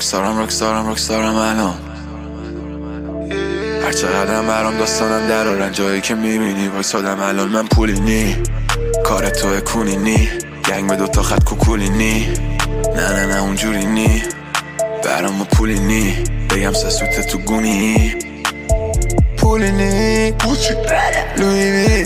راکستارم الان هر چقدرم برام داستانم درارن جایی که میبینی وایسادم الان من پولینی کار توه کونینی گنگ به دوتا خط کوکولینی نه اونجوری نی برام ما پولینی بگم سسوته تو گونی پولینی لویی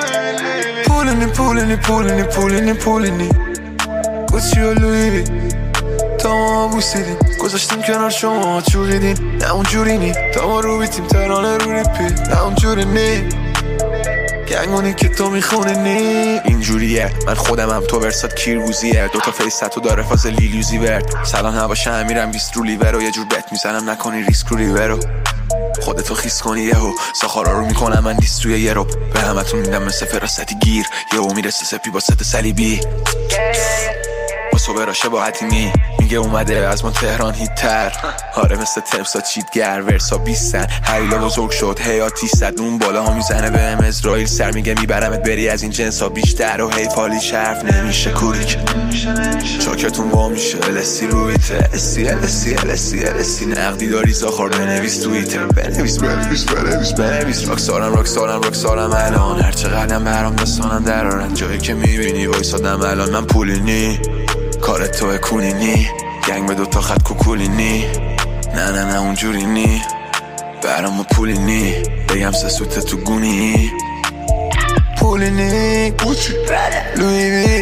پولینی گوچی و لویی تا ما بوسیدیم گذاشتیم کنار شما چوریدیم نه اونجوری نی تا ما رو بیتیم ترانه رو ریپی نه اونجوری نی گنگونی که تو میخونی نی اینجوریه من خودمم تو ورسات کیروزیه دوتا فیستو داره فاز لیلیوزی ورد سلام نباشه امیرم 20 رو لیورو یه جور بت میزنم نکنی ریسک رو ریورو خودتو خیس کنی یهو ساخارا رو میکنم من دیست روی یه رو به همتون میدم مثل فراستی گیر یهو میرسه سپی با ست صلیبی با صبح با حتیمی میگه اومده از ما تهران هیتر آره مثل تمسا چیتگر ورسا 20 هیلا بزرگ شد حیاتی صد اون بالا ها میزنه به ام اسرائیل سر میگه میبرمت بری از این جنس ها بیشتر و هی فالی شرف نمیشه کوریک چاکتون وا میشه السی رویته السی نقدی داری زاخار بنویس تویتر بنویس راکستارم الان هر چقدرم برام داستانم درارن جایی که میبینی وایسادم الان من پولینی کار توه کونینی گنگ به دوتا خط کوکولینی نه اونجوری نی برام ما پولینی بگم سسوته تو گونی پولینی لویی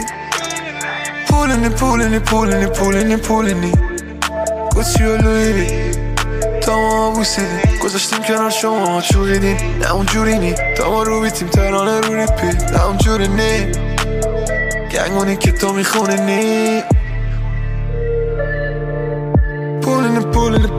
پولینی گوچی و لویی تا ما بوسیدیم گذاشتیم کنار شما چوریدیم نه اونجوری نی تا ما رو بیتیم ترانه رو ریپی نه اونجوری نی گنگونی که تو میخونی نی